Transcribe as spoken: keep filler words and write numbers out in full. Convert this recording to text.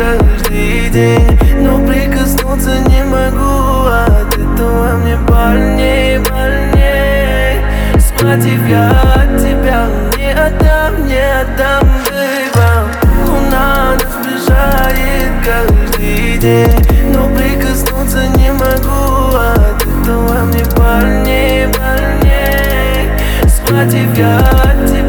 каждый день, но прикоснуться не могу. От этого мне больней, больней. Схватив я от тебя, не отдам, не отдам, baby. Луна нас сближает каждый день, но прикоснуться не могу. От этого мне больней, больней. Схватив я от тебя.